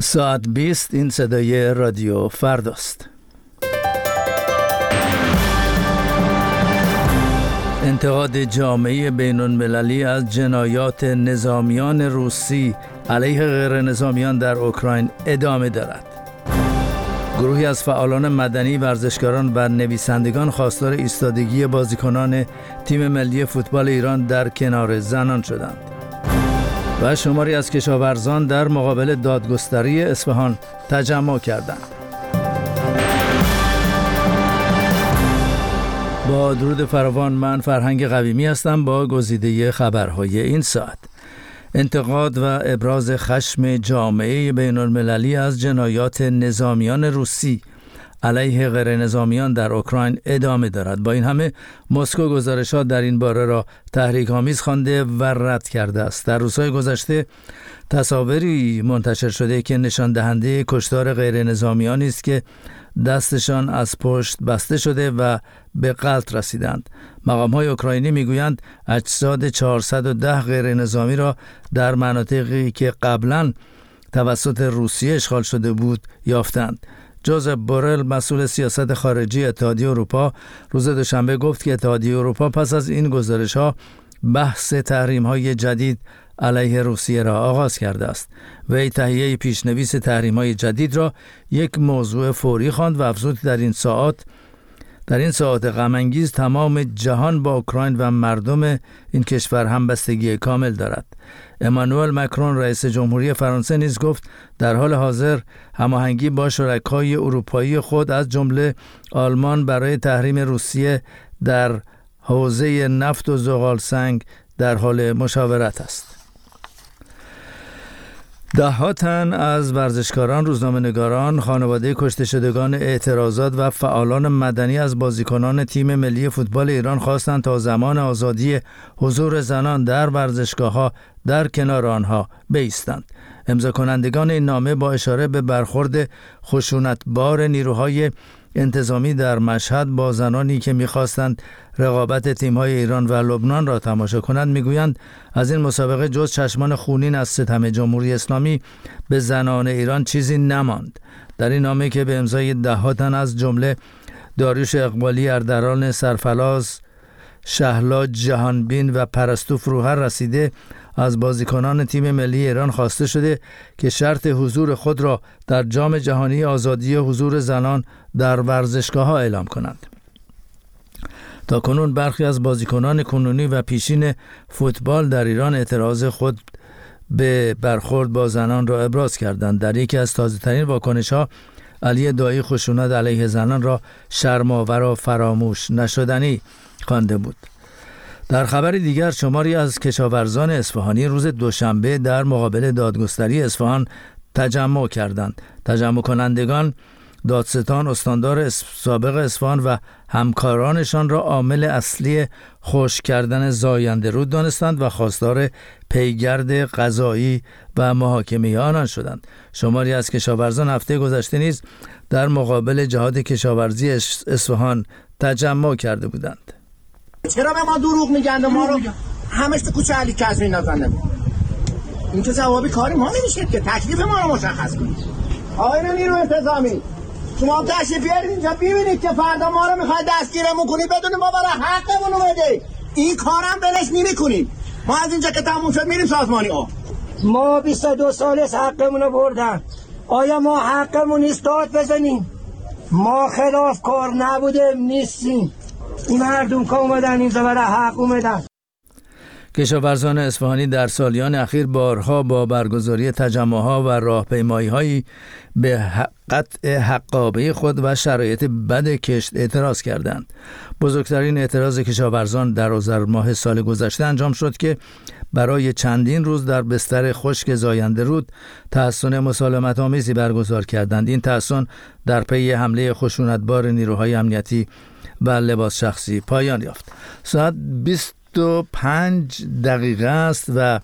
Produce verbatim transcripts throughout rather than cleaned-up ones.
ساعت بیست این صدای رادیو فرداست. انتقاد جامعه بین المللی از جنایات نظامیان روسی علیه غیر نظامیان در اوکراین ادامه دارد. گروهی از فعالان مدنی، ورزشکاران و نویسندگان خواستار ایستادگی بازیکنان تیم ملی فوتبال ایران در کنار زنان شدند و شماری از کشاورزان در مقابل دادگستری اصفهان تجمع کردند. با درود فراوان، من فرهنگ قویمی هستم با گزیده خبرهای این ساعت. انتقاد و ابراز خشم جامعه بین المللی از جنایات نظامیان روسی علیه غیر نظامیان در اوکراین ادامه دارد. با این همه مسکو گزارشات در این باره را تحریک‌آمیز خوانده و رد کرده است. در روزهای گذشته تصاویری منتشر شده که نشان دهنده کشتار غیر نظامیانی است که دستشان از پشت بسته شده و به قتل رسیدند. مقام‌های اوکراینی میگویند اجساد چهارصد و ده غیر نظامی را در مناطقی که قبلا توسط روسیه اشغال شده بود یافتند. جوزف بورل، مسئول سیاست خارجی اتحادیه اروپا، روز دوشنبه گفت که اتحادیه اروپا پس از این گزارش‌ها بحث تحریم‌های جدید علیه روسیه را آغاز کرده است. وی تهیه پیشنویس تحریم‌های جدید را یک موضوع فوری خواند و افزود در این ساعات در این ساعات غم‌انگیز تمام جهان با اوکراین و مردم این کشور همبستگی کامل دارد. امانوئل مکرون رئیس جمهوری فرانسه نیز گفت در حال حاضر هماهنگی با شرکای اروپایی خود از جمله آلمان برای تحریم روسیه در حوزه نفت و زغال سنگ در حال مشاورت است. ده ها تن از ورزشکاران، روزنامه‌نگاران، خانواده کشته شدگان اعتراضات و فعالان مدنی از بازیکنان تیم ملی فوتبال ایران خواستند تا زمان آزادی حضور زنان در ورزشگاه‌ها در کنار آنها بایستند. امضا کنندگان این نامه با اشاره به برخورد خشونتبار نیروهای انتظامی در مشهد با زنانی که می‌خواستند رقابت تیم‌های ایران و لبنان را تماشا کنند می‌گویند از این مسابقه جز چشمان خونین از ستم جمهوری اسلامی به زنان ایران چیزی نماند. در این نامه که به امضای ده ها تن از جمله داریوش اقبالی، اردلان سرفراز، شهلا جهانبین و پرستو فروهر رسیده، از بازیکنان تیم ملی ایران خواسته شده که شرط حضور خود را در جام جهانی آزادی حضور زنان در ورزشگاه‌ها اعلام کنند. تا کنون برخی از بازیکنان کنونی و پیشین فوتبال در ایران اعتراض خود به برخورد با زنان را ابراز کردند. در یکی از تازه‌ترین واکنش‌ها، علی دایی خشونت علیه زنان را شرم‌آور و فراموش نشدنی خوانده بود. در خبر دیگر، شماری از کشاورزان اصفهانی روز دوشنبه در مقابل دادگستری اصفهان تجمع کردند. تجمع کنندگان دادستان، استاندار سابق اصفهان و همکارانشان را عامل اصلی خشک کردن زاینده رود دانستند و خواستار پیگرد قضایی و محاکمه آنان شدند. شماری از کشاورزان هفته گذشته نیز در مقابل جهاد کشاورزی اصفهان تجمع کرده بودند. چرا به ما دروغ میگن؟ ما رو همش تو کوچه علی کظمی نزنه. این که جوابی کاری ما نمیشه که تکلیف ما رو مشخص کنید. آقای نیرو انتظامی، شما تشریف بیارید اینجا ببینید که فردا ما رو میخواید دستگیرمون کنید بدون ما برای حقمون رو بده. این کارم بلش نمی‌کنید. ما از اینجا که تموم شد میریم سازمانی ها. ما بیست و دو سال از حقمون رو بردن. آیا ما حقمون نیست داد بزنیم؟ ما خلاف کار نبودیم، نیستیم. این مردم که اومدن اینجا برای حق اومدن. کشاورزان اصفهانی در سالیان اخیر بارها با برگزاری تجمع‌ها و راهپیمایی‌هایی به قطع حقابه خود و شرایط بد کشت اعتراض کردند. بزرگترین اعتراض کشاورزان در آذر ماه سال گذشته انجام شد که برای چندین روز در بستر خشک زاینده رود تحصن مسالمت آمیزی برگزار کردند. این تحصن در پی حمله خشونتبار نیروهای امنیتی و لباس شخصی پایان یافت. ساعت بیست و پنج دقیقه است و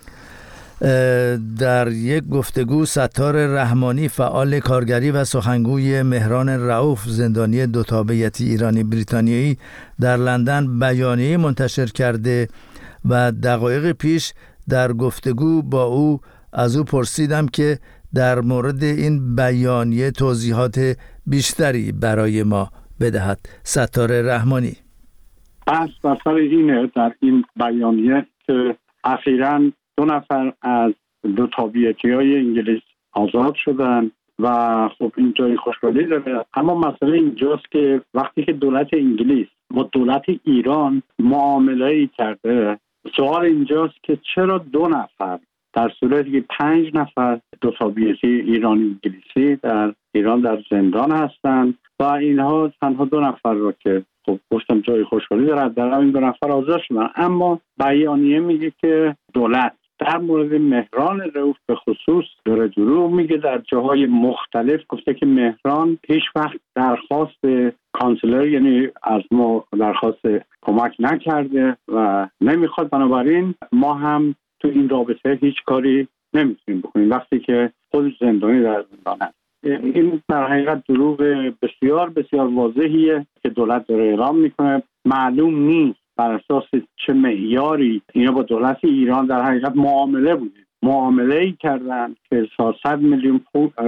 در یک گفتگو ستار رحمانی، فعال کارگری و سخنگوی مهران رؤوف، زندانی دو تابعیتی ایرانی بریتانیایی، در لندن بیانیه منتشر کرده و دقایق پیش در گفتگو با او از او پرسیدم که در مورد این بیانیه توضیحات بیشتری برای ما بدهد. ستاره رحمانی. بحث بر سر اینه در این بیانیه که اخیراً دو نفر از دو تابعیتی‌های انگلیس آزاد شدن و خب این جای خوشحالی داره، اما مسئله اینجاست که وقتی که دولت انگلیس با دولت ایران معامله‌ای کرده، سوال اینجاست که چرا دو نفر در صورتی که پنج نفر دو تابعیتی ایران انگلیسی در ایران در زندان هستند و اینها تنها دو نفر رو که خب گفتم جای خوشحالی داره در این دو نفر آزاد شدن. اما بیانیه میگه که دولت در مورد مهران رئوف به خصوص داره دروغ میگه. در جاهای مختلف گفته که مهران هیچ وقت درخواست کانسلر یعنی از ما درخواست کمک نکرده و نمیخواد، بنابراین ما هم تو این رابطه هیچ کاری نمیتونیم بکنیم وقتی که خود زندانی در زندان هست. این در حقیقت دروغ بسیار بسیار واضحیه که دولت داره اعلام میکنه. معلوم نیست بر اساس چه معیاری اینا با دولت ایران در حقیقت معامله بوده. معامله ای کردن که صد میلیون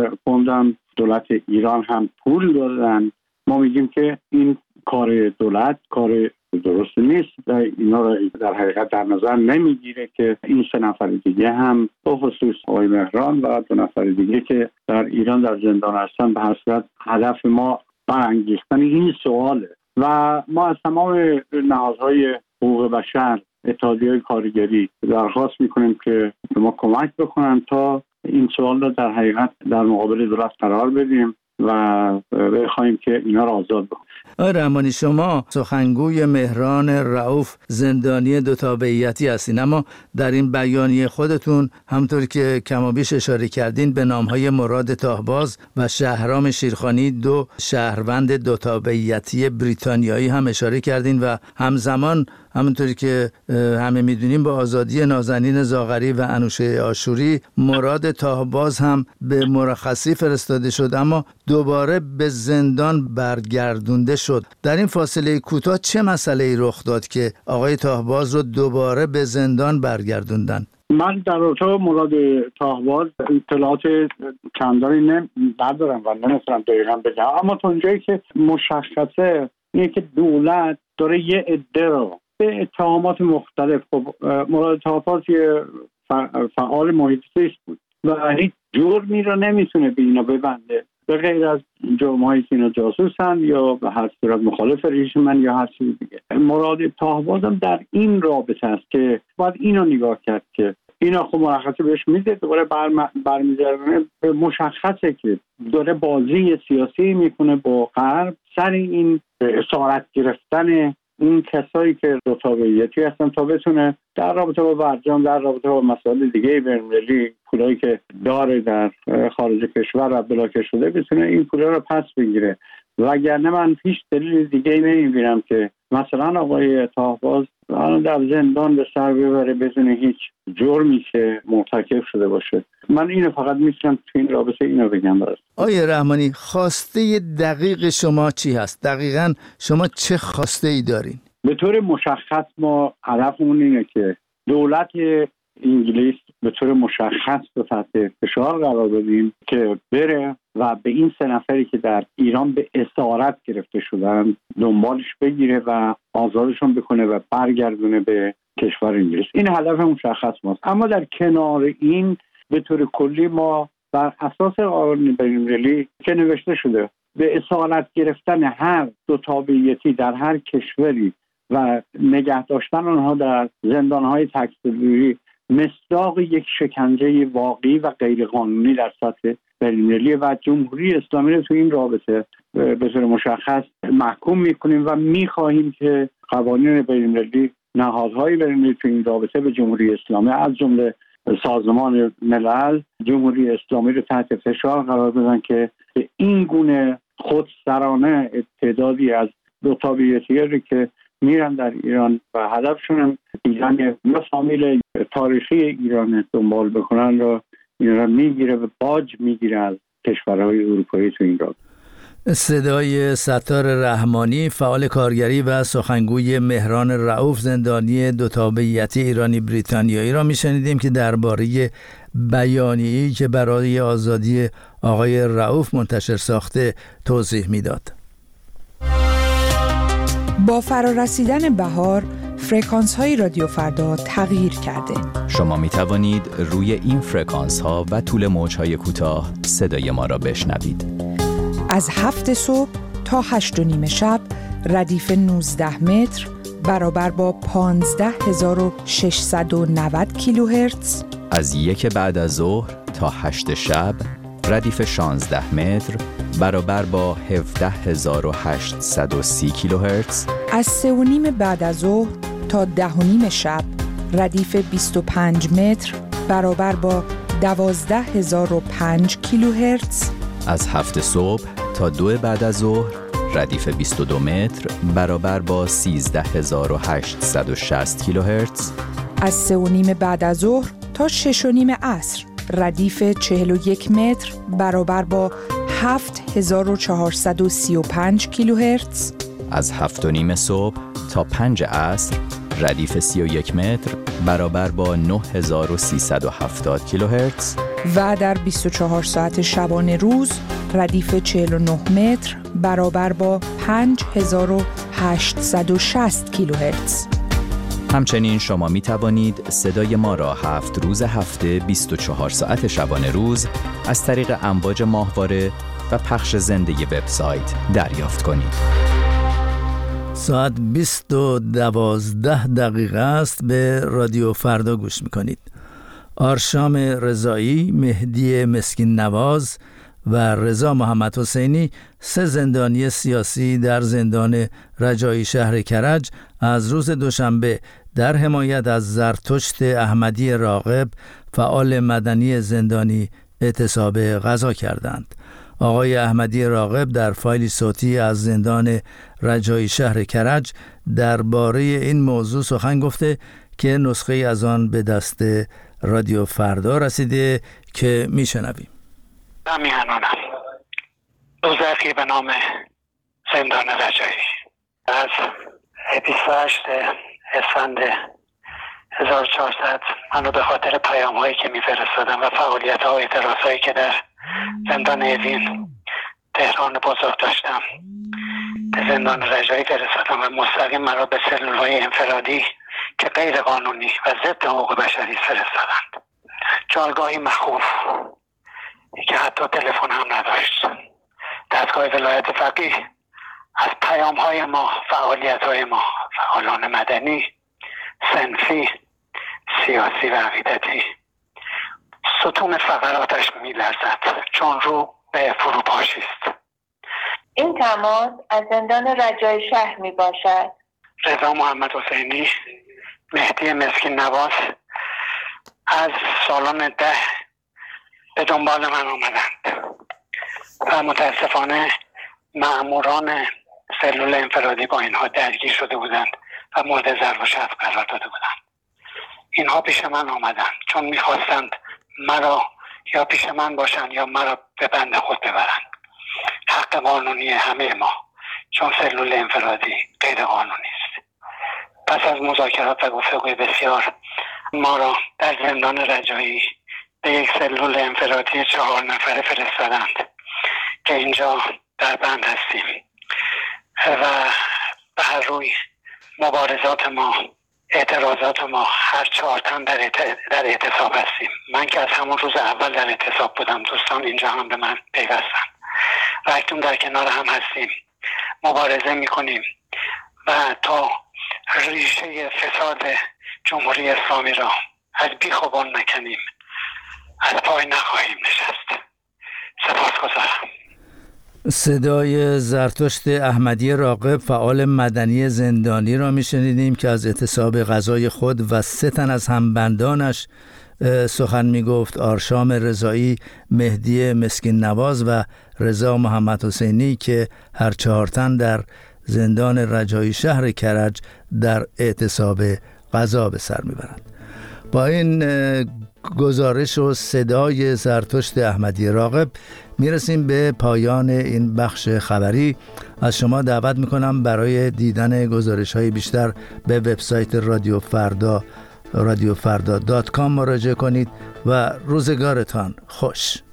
پوند دولت ایران هم پول دادن. ما میگیم که این کار دولت کار درست نیست و اینا را در حقیقت در نظر نمیگیره که این سه نفر دیگه هم به خصوص آقای مهران و دو نفر دیگه که در ایران در زندان هستن به هر صورت هدف ما برانگیختن این سواله و ما از تمام نهادهای حقوق بشر، اتحادیه‌های کارگری درخواست میکنیم که به ما کمک بکنن تا این سوال رو در حقیقت در مقابل دولت قرار بدیم و بخوایم که اینا رو آزاد بکنیم. آقای رحمانی، شما سخنگوی مهران رئوف زندانی دو تابعیتی هستین، اما در این بیانیه خودتون همطور که کمابیش اشاره کردین به نامهای مراد تاهباز و شهرام شیرخانی دو شهروند دو تابعیتی بریتانیایی هم اشاره کردین و همزمان همونطوری که همه میدونیم با آزادی نازنین زاغری و انوشه آشوری مراد تاهباز هم به مرخصی فرستاده شد اما دوباره به زندان برگردونده شد. در این فاصله کوتاه چه مسئله‌ای رخ داد که آقای تاهباز رو دوباره به زندان برگردوندن؟ من در رابطه با مراد تاهباز اطلاعات چندانی ندارم و نمیتونم دقیقاً بگم، اما تا اونجایی که مشخصه اینه که دولت داره یه عده رو به اتهامات مختلف، خب مراد تاهباز یه فعال محیط زیست بود و هیچ جرمی رو نمیتونه به اینا ببنده به غیر از جرم‌هایی که اینا جاسوسن یا به هر صورت مخالف رژیم یا هر چیز دیگه. مراد تاهباز هم در این رابطه است که باید اینو نگاه کرد که اینا خب مرخصی بهش میده، دوباره برمیگردونه. مشخصه که داره بازی سیاسی میکنه با غرب سر این اسارت گرفتن این کسایی که دو تابعیتی هستن تا بتونه در رابطه با برجام، در رابطه با مسائل دیگه بین‌المللی، پولایی که داره در خارج کشور و بلاک شده بتونه این پولا رو پس بگیره. وگرنه من هیچ دلیل دیگه نمیبینم که مثلا آقای تاهباز در زندان به سر ببره بدون هیچ جرمی که مرتکب شده باشه. من اینو فقط میتونم تو این رابطه اینو بگم. برست آقای رحمانی، خواسته دقیق شما چی هست؟ دقیقاً شما چه خواسته ای دارین؟ به طور مشخص ما هدفمون اینه که دولت انگلیس به طور مشخص به تحت فشار قرار بدیم که بره و به این سه نفری که در ایران به اسارت گرفته شدن دنبالش بگیره و آزادشون بکنه و برگردونه به کشور انگلیس. این هدف مشخص ماست. اما در کنار این به طور کلی ما بر اساس قانون بین‌المللی که نوشته شده به اسارت گرفتن هر دو تابعیتی در هر کشوری و نگه داشتن آنها در زندان‌های تک‌سلولی مصداق یک شکنجه واقعی و غیرقانونی در سطح بین‌المللی و جمهوری اسلامی رو تو این رابطه به طور مشخص محکوم می‌کنیم و می‌خواهیم که قوانین بین‌المللی، نهادهای بین‌المللی تو این رابطه به جمهوری اسلامی از جمله سازمان ملل جمهوری اسلامی رو تحت فشار قرار بدن که به این گونه خودسرانه تعدادی از دو تابعیتی که میرن در ایران و هدفشون دیدن یا فامیل تاریخی ایران دنبال بکنن رو ایران میگیره و باج میگیره از کشورهای اروپایی تو این رابطه. صدای ستاره رحمانی، فعال کارگری و سخنگوی مهران رئوف زندانی دو تابعیتی ایرانی بریتانیایی را میشنیدیم که درباره بیانیه‌ای که برای آزادی آقای رؤوف منتشر ساخته توضیح میداد. با فرارسیدن بهار، فرکانس های رادیو فردا تغییر کرده. شما می توانید روی این فرکانس ها و طول موج های کوتاه صدای ما را بشنوید. از هفت صبح تا هشت و نیم شب ردیف نوزده متر برابر با پانزده هزار و ششصد و نود کیلوهرتز. از یک بعد از ظهر تا هشت شب ردیف شانزده متر برابر با هفده هزار و هشتصد و سی کیلوهرتز. از سه و نیم بعد از ظهر تا ده و نیم شب ردیف بیست و پنج متر برابر با دوازده هزار و پنج کیلوهرتز. از هفت صبح تا دو بعد از ظهر ردیف بیست و دو متر برابر با سیزده هزار و هشتصد و شصت کیلوهرتز. از سه و نیم بعد از ظهر تا شش و نیم عصر ردیف چهل و یک متر برابر با هفت هزار و چهارصد و سی و پنج کیلوهرتز. از هفت و نیم صبح تا پنج عصر ردیف سی و یک متر برابر با نه هزار و سیصد و هفتاد کیلوهرتز. و در بیست و چهار ساعت شبانه روز ردیف چهل و نه متر برابر با پنج هزار و هشتصد و شصت کیلوهرتز. همچنین شما می توانید صدای ما را هفت روز هفته بیست و چهار ساعت شبانه روز از طریق امواج ماهواره و پخش زنده وبسایت دریافت کنید. ساعت بیست و دوازده دقیقه است. به رادیو فردا گوش میکنید. آرشام رضایی، مهدی مسکین نواز و رضا محمد حسینی، سه زندانی سیاسی در زندان رجایی شهر کرج، از روز دوشنبه در حمایت از زرتشت احمدی راغب، فعال مدنی زندانی، اعتصاب غذا کردند. آقای احمدی راغب در فایلی صوتی از زندان رجایی شهر کرج درباره این موضوع سخن گفته که نسخه از آن به دست رادیو فردا رسیده که میشنویم. همیهنانم دوزخی به نام زندان رجایی از بیست و هشت اسفند هزار و چهارصد منو به خاطر پیام هایی که میفرستادم و فعالیت ها و اعتراض هایی که در زندان اوین تهران بزرگ داشتم به زندان رجایی فرستادم و مستقیم مرا به سلول های انفرادی که غیر قانونی و ضد حقوق بشری فرستادند. جایگاهی مخوف که حتی تلفن هم نداشت. دستگاه ولایت فقیه از پیام های ما، فعالیت های ما، فعالان مدنی، صنفی، سیاسی و عقیدتی، ستون فقراتش می لرزد چون رو به فروپاشی است. این تماس از زندان رجایی شهر می باشد. رضا محمد حسینی، مهدی مسکین نواز از سالن ده به دنبال من آمدند و متاسفانه مأموران سلول انفرادی با اینها درگیر شده بودند و مورد ضرب و شتم قرار داده بودند. اینها پیش من آمدند چون میخواستند مرا یا پیش من باشند یا مرا به بند خود ببرند. حق قانونی همه ما، چون سلول انفرادی غیر قانونی است. پس از مذاکرات و گفتگوی بسیار ما را در زندان رجایی به یک سلول انفرادی چهار نفره فرستادند که اینجا در بند هستیم و به هر روی مبارزات ما، اعتراضات ما، هر چهار تن در در اعتصاب هستیم. من که از همون روز اول در اعتصاب بودم، دوستان اینجا هم به من پیوستن و اکنون در کنار هم هستیم، مبارزه میکنیم و تا ریشه فساد جمهوری اسلامی را از بیخوبان نکنیم از پای نخواهیم نشست. سپاسگزارم. صدای زرتشت احمدی راغب، فعال مدنی زندانی را میشنیدیم که از اعتصاب غذای خود و سه تن از همبندانش سخن میگفت. آرشام رضایی، مهدی مسکین نواز و رضا محمد حسینی که هر چهار تن در زندان رجایی شهر کرج در اعتصاب غذا به سر میبرند. با این گزارش و صدای زرتشت احمدی راغب میرسیم به پایان این بخش خبری. از شما دعوت میکنم برای دیدن گزارش های بیشتر به وبسایت رادیو فردا رادیو فردا دات کام مراجعه کنید و روزگارتان خوش.